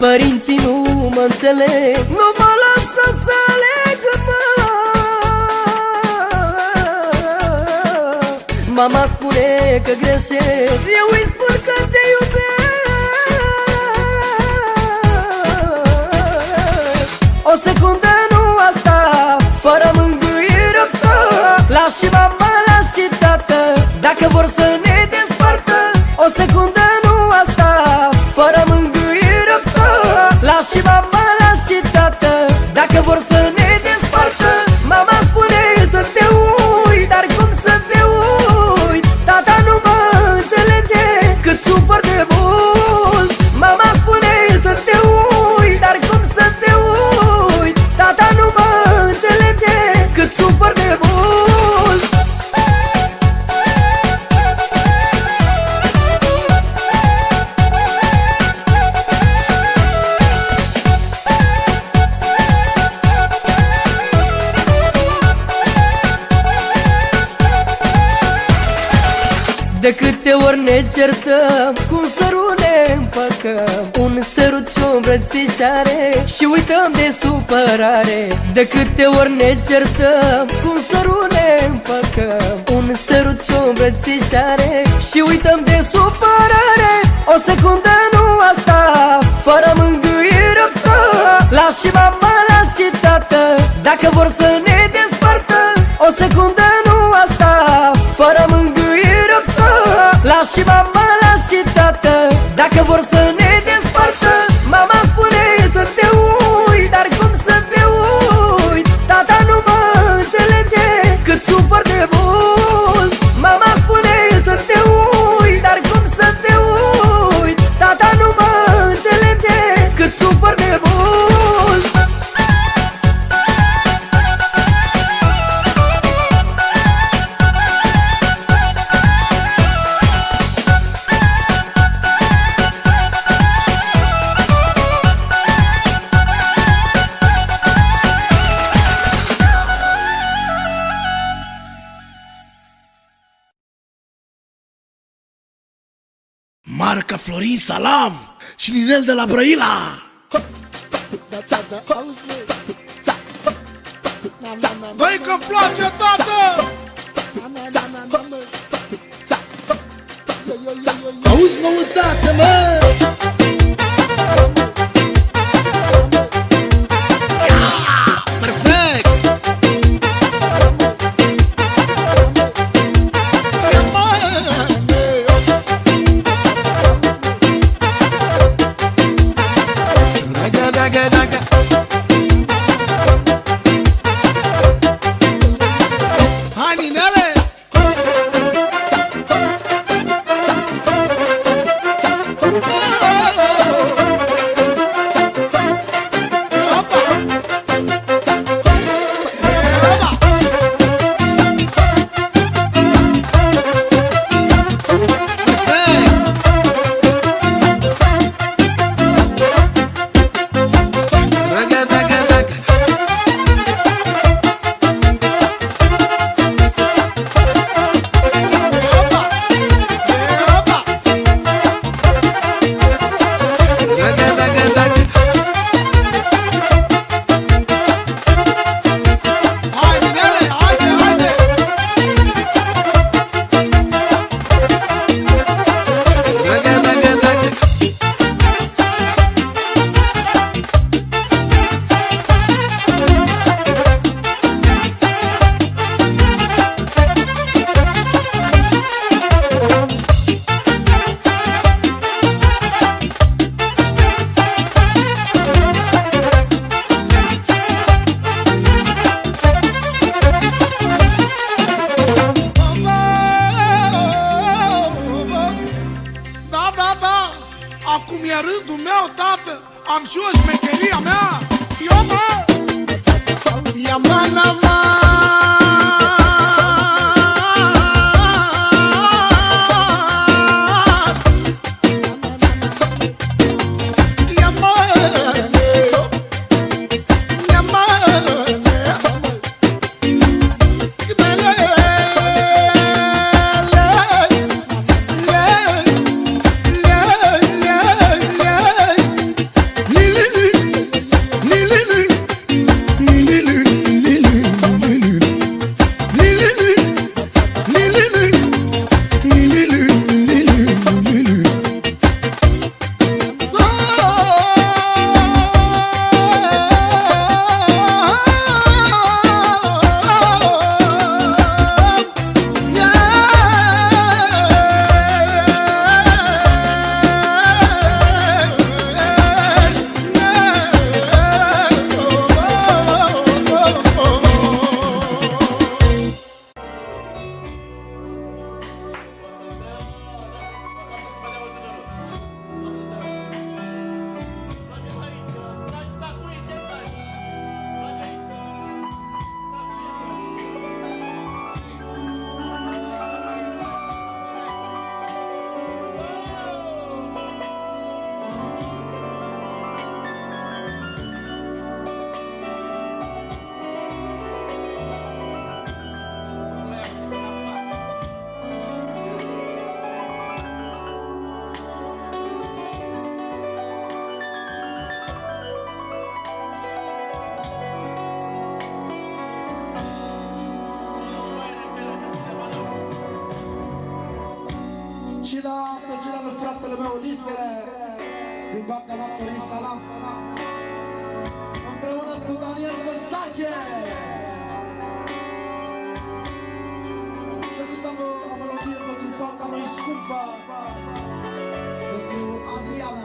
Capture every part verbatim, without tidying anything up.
părinții nu mă înțeleg, nu mă lasă să aleg, mă. Mama spune că greșesc, eu îi spun că te iubesc. O secundă nu asta, fără mângâiere ta. Lași și mama, lași și tată, dacă vor să ne despartă. O secundă nu asta, fără mângâiere ta. Lași și mama, lași și tată, dacă vor să ne despartă. Mama spune să te uit, dar cum să te uit? Tata nu mă înțelege cât sufăr de mult. Mama spune să te uit, dar cum să te uit? Tata nu mă înțelege cât sufăr de mult. De câte ori ne certăm, cum sărut ne împăcăm, un sărut și o îmbrățișare și uităm de supărare. De câte ori ne certăm, cum sărut ne împăcăm, un sărut și o îmbrățișare și uităm de supărare. O secundă nu asta, fără mângâiere ta. Lași și mama, lași și tată, dacă vor să ne despartă. O secundă nu asta, fără mângâiere ta. Lași și mama, lași și tată, dacă vor să ne despartă. Mama spune să te uit, dar cum să te uit? Tata nu mă înțelege cât sufăr de mult. Mama spune să te uit, dar cum să te uit? Tata nu mă înțelege cât sufăr de mult. Marca Florin Salam și Ninel de la Brăila. Băi că-mi place, tată! Auzi noutate, mă! Am și o șmecheria mea. Eu mă ia mana ma ia mana ia mana fratele meu Lise, din partea mea Florin Salam, împreună cu Daniel Costache. Să cântăm o melodie pentru fata lui scumpă, pentru Adriana.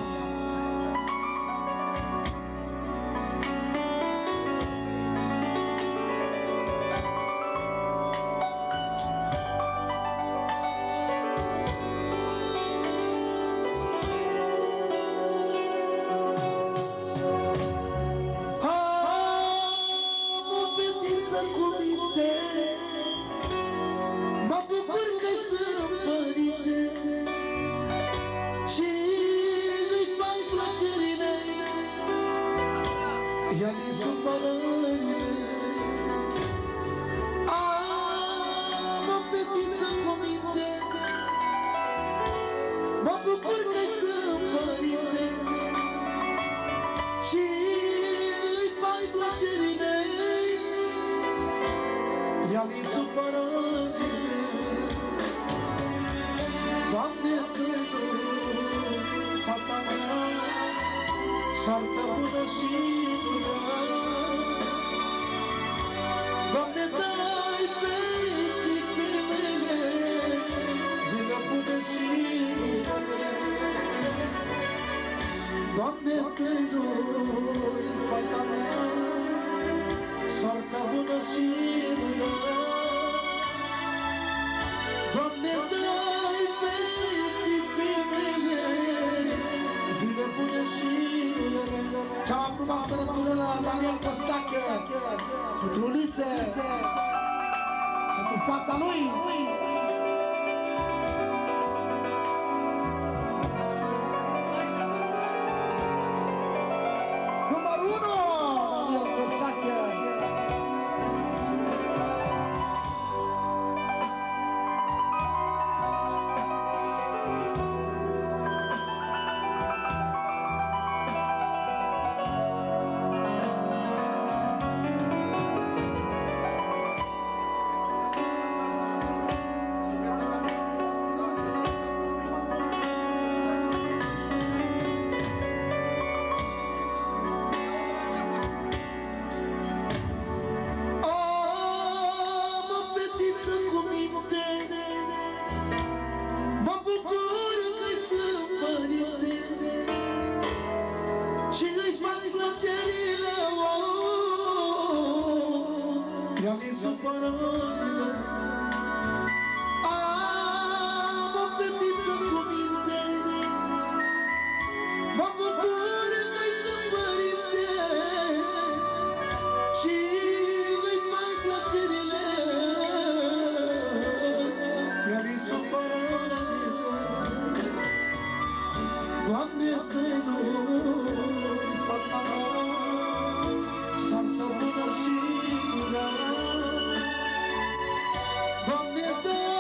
Am o fetiță cu minte, mă bucur că sunt părinte și îi fac plăcerile, ea mi-i supărările. Doamne, fata mea, soartă bună și bună. Doamne, dai fetițe mele zilă bună și bună. Doamne, te-i doi, fata mea, soartă bună și bună. Doamne, dai fetițe mele zilă bună și bună. Cea mai frumoasă rătură la Daniel Costache, pentru Lise, pentru fata lui. Numărul unu, Daniel Costache. Ea mi-i supărările. Am o fetiță cu minte, mă bucur că-i sunt părinte și îi fac plăcerile. Ea mi-i supărările. Doamne, că nu-i fata mea, soartă bună și bună. Doamne, dă